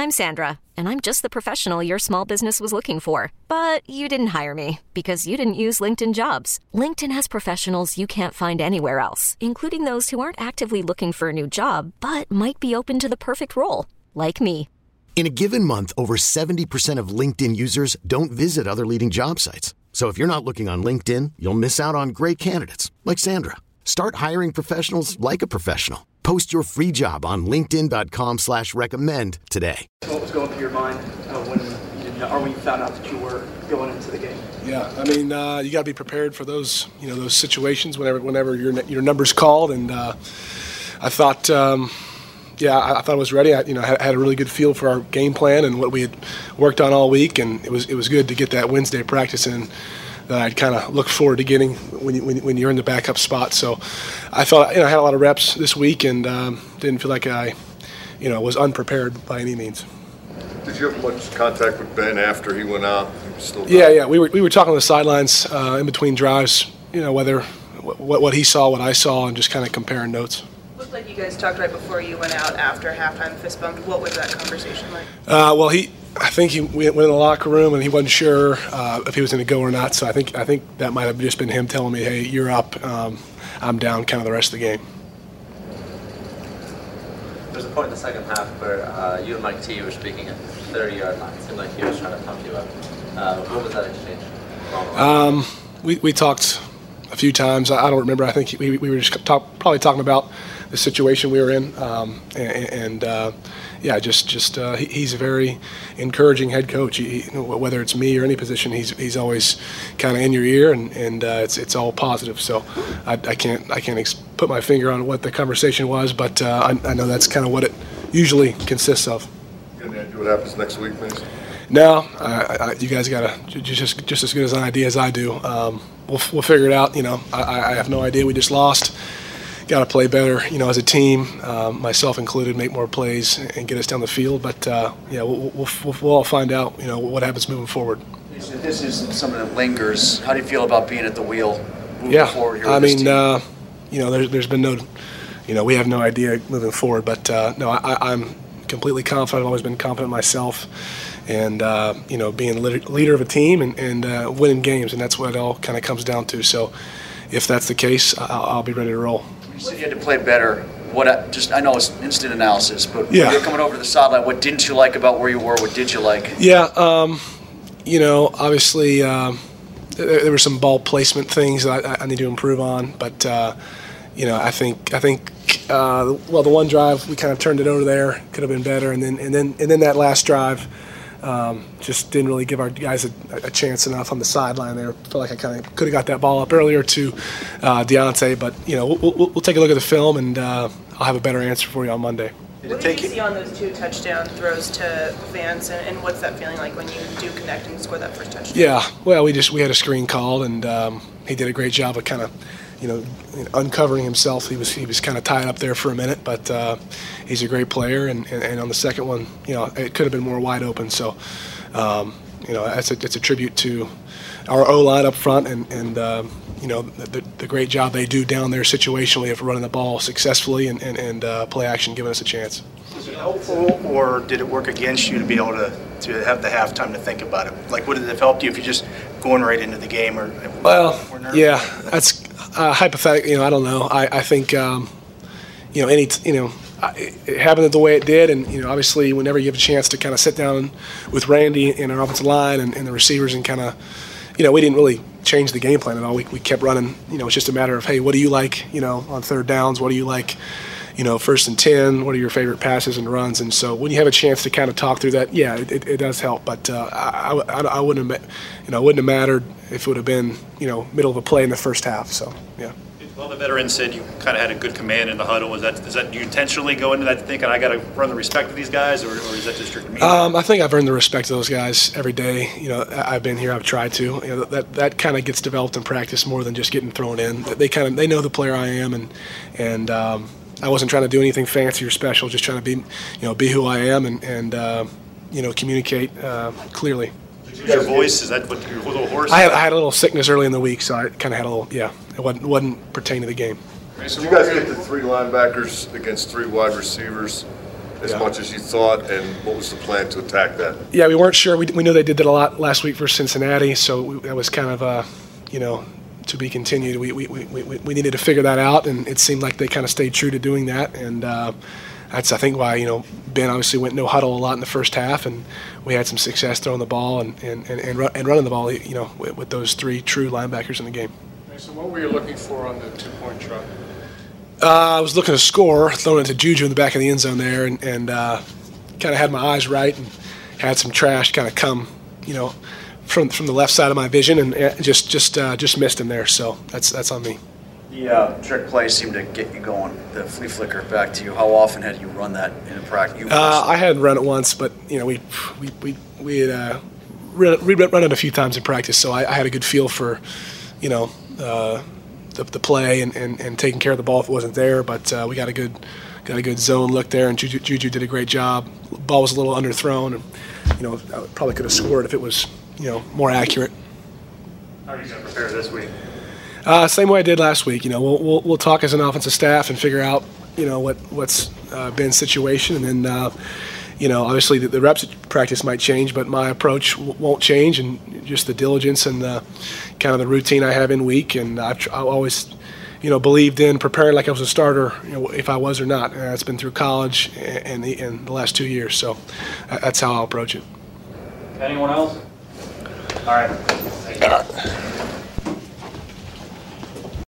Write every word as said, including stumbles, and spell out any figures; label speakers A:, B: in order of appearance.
A: I'm Sandra, and I'm just the professional your small business was looking for. But you didn't hire me because you didn't use LinkedIn Jobs. LinkedIn has professionals you can't find anywhere else, including those who aren't actively looking for a new job, but might be open to the perfect role, like me.
B: In a given month, over seventy percent of LinkedIn users don't visit other leading job sites. So if you're not looking on LinkedIn, you'll miss out on great candidates like Sandra. Start hiring professionals like a professional. Post your free job on linkedin dot com slash recommend today.
C: What was going through your mind uh, when you didn't know, or when you found out that you were going into the game?
D: Yeah, I mean, uh, you got to be prepared for those, you know, those situations whenever, whenever your your number's called. And uh, I thought, um, yeah, I, I thought I was ready. I, you know, had, had a really good feel for our game plan and what we had worked on all week, and it was it was good to get that Wednesday practice in that I'd kind of look forward to getting when, you, when, when you're in the backup spot. So I felt, you know, I had a lot of reps this week and um, didn't feel like I, you know, was unprepared by any means.
E: Did you have much contact with Ben after he went out? He was still
D: yeah, yeah. We were we were talking on the sidelines uh, in between drives, you know, whether what, what he saw, what I saw, and just kind of comparing notes.
F: Looked like you guys talked right before you went out after halftime fist bump. What was that conversation like?
D: Uh, well, he, I think he went in the locker room and he wasn't sure uh, if he was going to go or not. So I think I think that might have just been him telling me, "Hey, you're up. Um, I'm down." Kind of the rest of the game.
G: There's a point in the second half where uh, you and Mike T were speaking at the thirty-yard line. It seemed like he was trying to pump you up. Uh, what was that exchange?
D: Um, we we talked a few times. I don't remember. I think we we were just talk, probably talking about the situation we were in, um, and, and uh, yeah, just just uh, he, he's a very encouraging head coach. He, he, whether it's me or any position, he's he's always kind of in your ear, and and uh, it's it's all positive. So I, I can't I can't ex- put my finger on what the conversation was, but uh, I, I know that's kind of what it usually consists of.
E: You got any idea what happens next week, Mason?
D: No, I, I, you guys got to just just as good as an idea as I do. Um, we'll we'll figure it out. You know, I, I have no idea. We just lost. Got to play better, you know, as a team, um, myself included, make more plays and get us down the field. But uh, yeah, we'll, we'll, we'll, we'll all find out, you know, what happens moving forward.
H: This is something that lingers. How do you feel about being at the wheel moving
D: yeah,
H: forward here?
D: I
H: with this
D: mean,
H: team?
D: uh, you know, there's there's been no, you know, we have no idea moving forward. But uh, no, I, I'm completely confident. I've always been confident myself, and uh, you know, being the leader of a team and, and uh, winning games, and that's what it all kind of comes down to. So, if that's the case, I'll, I'll be ready to roll.
H: You said you had to play better. What I, just I know it's instant analysis, but
D: yeah.
H: when you're coming over to the sideline, what didn't you like about where you were? What did you like?
D: Yeah, um, you know, obviously um, there, there were some ball placement things that I, I need to improve on, but uh, you know, I think I think uh, well, the one drive we kind of turned it over there, could have been better, and then and then and then that last drive. Um, just didn't really give our guys a, a chance enough on the sideline there. Felt like I kind of could have got that ball up earlier to uh, Deontay, but you know we'll, we'll, we'll take a look at the film and uh, I'll have a better answer for you on Monday.
F: What did you see on those two touchdown throws to Vance, and, and what's that feeling like when you do connect and score that first touchdown?
D: Yeah, well, we just we had a screen called and um, he did a great job of kind of, you know, uncovering himself. He was he was kind of tied up there for a minute, but uh, he's a great player. And, and, and on the second one, you know, it could have been more wide open. So, um, you know, it's a, it's a tribute to our O-line up front and, and um, you know, the, the great job they do down there situationally of running the ball successfully and, and, and uh, play action giving us a chance.
I: Was it helpful, or did it work against you to be able to, to have the halftime to think about it? Like, would it have helped you if you're just going right into the game? Or
D: Well, yeah, that's uh, hypothetical. You know, I don't know. I, I think, um, you know, any, you know, it happened the way it did, and you know, obviously, whenever you have a chance to kind of sit down with Randy and our offensive line and, and the receivers, and kind of, you know, we didn't really change the game plan at all. We we kept running. You know, it's just a matter of, hey, what do you like? You know, on third downs, what do you like? You know, first and ten, what are your favorite passes and runs? And so when you have a chance to kind of talk through that, yeah, it, it does help. But uh, I, I, I wouldn't have, you know, it wouldn't have mattered if it would have been, you know, middle of a play in the first half. So yeah.
J: Well, the veteran said you kind of had a good command in the huddle. Was that is that do you intentionally go into that thinking I got to earn the respect of these guys, or, or is that just your demeanor?
D: Um, I think I've earned the respect of those guys every day. You know, I've been here. I've tried to. You know, that that kind of gets developed in practice more than just getting thrown in. They kind of they know the player I am, and and um, I wasn't trying to do anything fancy or special. Just trying to be, you know, be who I am and and uh, you know, communicate uh, clearly.
J: Your voice, is that what your little hoarse?
D: I had, I had a little sickness early in the week, so I kind of had a little, yeah, it wasn't, wasn't pertaining to the game.
E: Did you guys get the three linebackers against three wide receivers? as
D: Yeah.
E: much as you thought, and what was the plan to attack that?
D: Yeah, we weren't sure. We, we knew they did that a lot last week for Cincinnati, so we, that was kind of, uh, you know, to be continued. We, we, we, we, we needed to figure that out, and it seemed like they kind of stayed true to doing that. And uh, that's, I think, why, you know, Ben obviously went no huddle a lot in the first half, and we had some success throwing the ball and, and, and, and, run, and running the ball, you know, with, with those three true linebackers in the game.
K: So what were you looking for on the two-point try?
D: Uh, I was looking to score, throwing it to Juju in the back of the end zone there, and, and uh, kind of had my eyes right and had some trash kind of come, you know, from from the left side of my vision, and just just uh, just missed him there. So that's that's on me.
H: The uh, trick play seemed to get you going. The flea flicker back to you. How often had you run that in practice? You
D: Uh, I hadn't run it once, but you know we we we we had uh, run, run it a few times in practice, so I, I had a good feel for, you know, uh, the, the play and, and, and taking care of the ball if it wasn't there. But uh, we got a good got a good zone look there, and Juju, Juju did a great job. Ball was a little underthrown, and you know I probably could have scored if it was, you know, more accurate.
J: How are you going to prepare this week?
D: Uh, same way I did last week. You know, we'll, we'll we'll talk as an offensive staff and figure out, you know, what what's uh, Ben's situation, and then, uh, you know, obviously the, the reps at practice might change, but my approach w- won't change, and just the diligence and the kind of the routine I have in week, and I've, tr- I've always, you know, believed in preparing like I was a starter, you know, if I was or not. And it's been through college and the, and the last two years, so that's how I'll approach it.
J: Anyone else? All right. Thank you.